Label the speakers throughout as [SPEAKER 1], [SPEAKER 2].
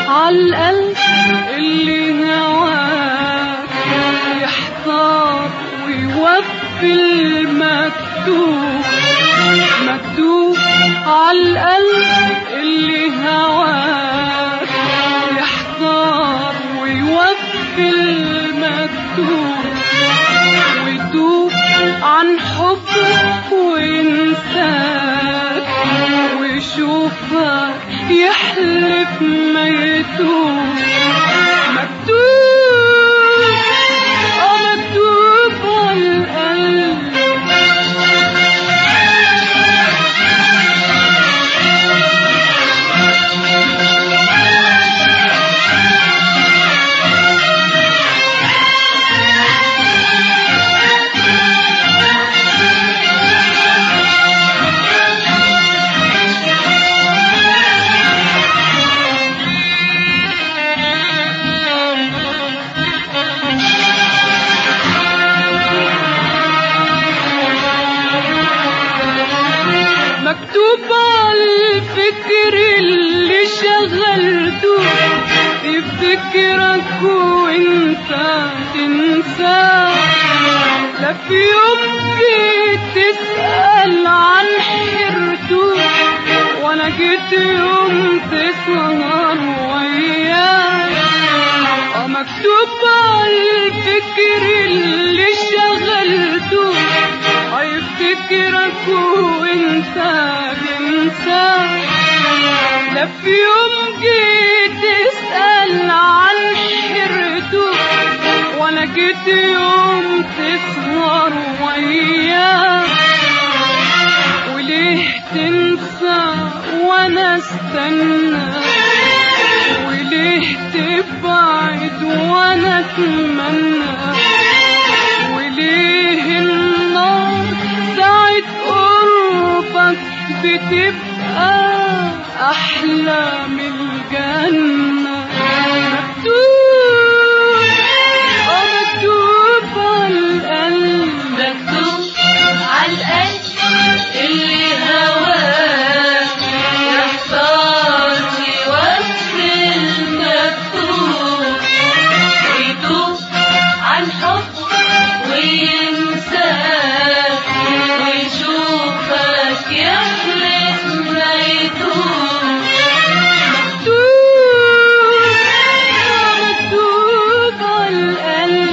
[SPEAKER 1] عالقلب اللي هواك يحتار ويوفي المكتوب، مكتوب عالقلب اللي هواك يحتار ويوفي المكتوب، ويتوب عن حبك وينساك ويشوفك يحلف ما يتوب، مكتوب مكتوب عالقلب. مكتوب عالفكر اللي شغلته يفتكرك وانت تنساه، لا في يوم جيت تسأل عن حيرته ولا جيت يوم تسهر وياه. مكتوب عالفكر اللي شغلته هيفتكرك وانت تنساه، لا في يوم جيت تسأل عن حيرته ولا جيت يوم تسهر وياه. وليه تنسى وانا استنى، وليه تبعد وانا اتمنى، وليه النار ساعة قربك بتبقى أحلى من الجنة. مكتوب مكتوب عالقلب،
[SPEAKER 2] مكتوب عالقلب اللي هواك يحتار يوفي المكتوب، ويتوب عن حبك وينساك ويشوفك يحلف ما يتوب،
[SPEAKER 1] مكتوب عالقلب.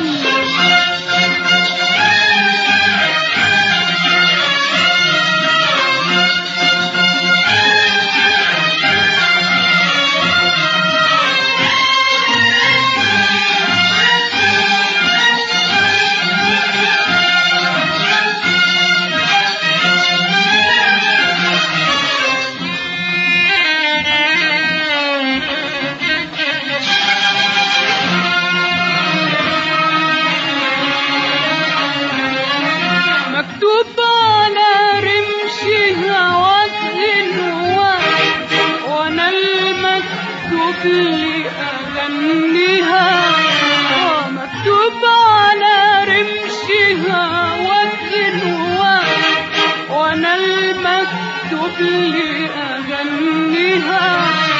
[SPEAKER 1] مكتوب على رمش هواك النواك وانا المكتوب لي اغنيها. مكتوب على رمش هواك النواك وانا المكتوب لي اغنيها.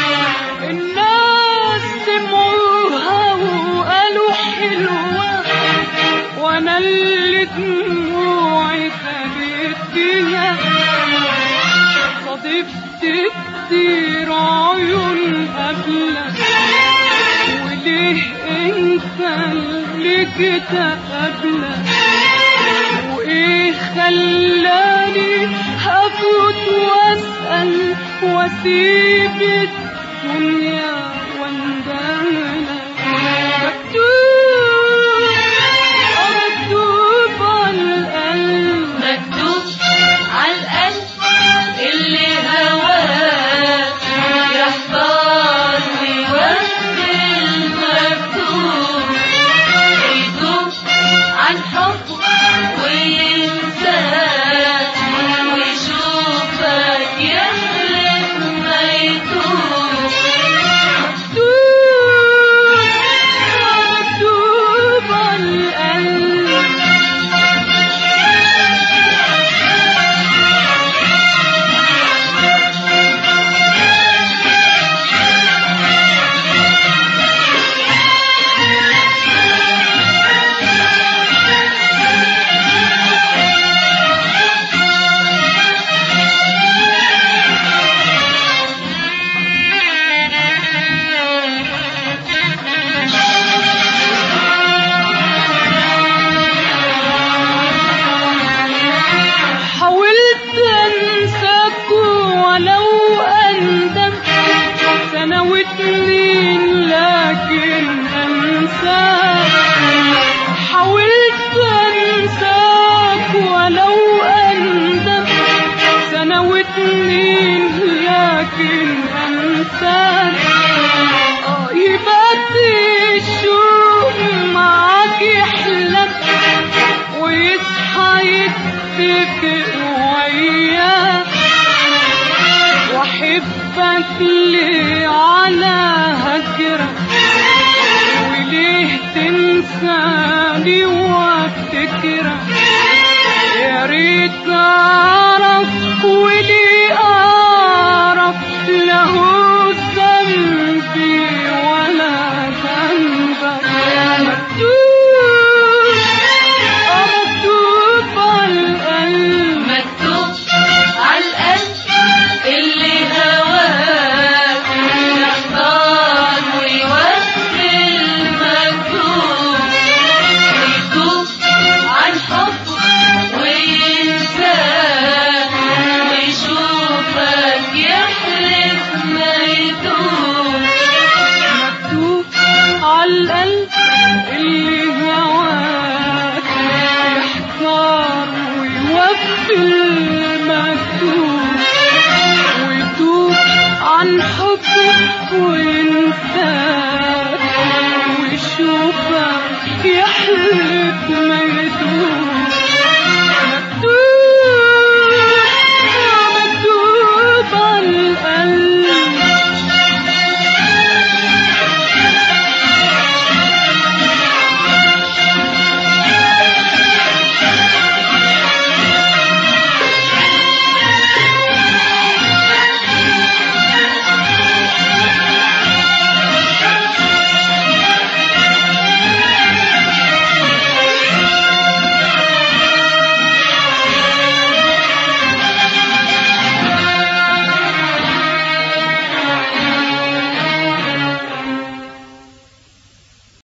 [SPEAKER 1] الناس سمعوها وقالوا حلوة وانا اللي دموعي خدت فيها. صادفت كتير عيون قبلك وليه انت اللي كده قبلك، وايه خلاني هفوت واسأل واسيب الدنيا واندهلك. مكتوب عالقلب،
[SPEAKER 2] مكتوب عالقلب اللي هواك يحتار ويوفي المكتوب، ويتوب عن حبك وينساك ويشوفك يحلف ما يتوب،
[SPEAKER 1] انساك، حاولت انساك ولو اندم سنة واتنين لكن انساك،